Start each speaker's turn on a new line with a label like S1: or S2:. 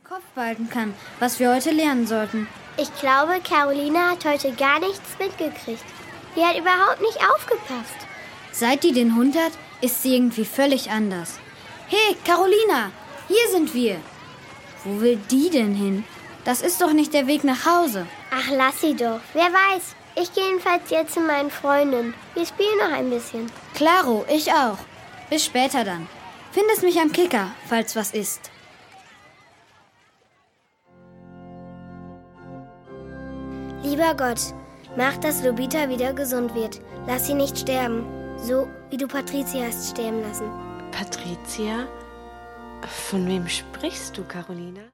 S1: Kopf behalten kann, was wir heute lernen sollten.
S2: Ich glaube, Carolina hat heute gar nichts mitgekriegt. Die hat überhaupt nicht aufgepasst.
S1: Seit die den Hund hat, ist sie irgendwie völlig anders. Hey, Carolina, hier sind wir. Wo will die denn hin? Das ist doch nicht der Weg nach Hause.
S2: Ach, lass sie doch. Wer weiß. Ich gehe jedenfalls jetzt zu meinen Freundinnen. Wir spielen noch ein bisschen.
S1: Klaro, ich auch. Bis später dann. Findest mich am Kicker, falls was ist.
S2: Lieber Gott, mach, dass Lobita wieder gesund wird. Lass sie nicht sterben. So wie du Patricia hast sterben lassen.
S3: Patricia? Von wem sprichst du, Carolina?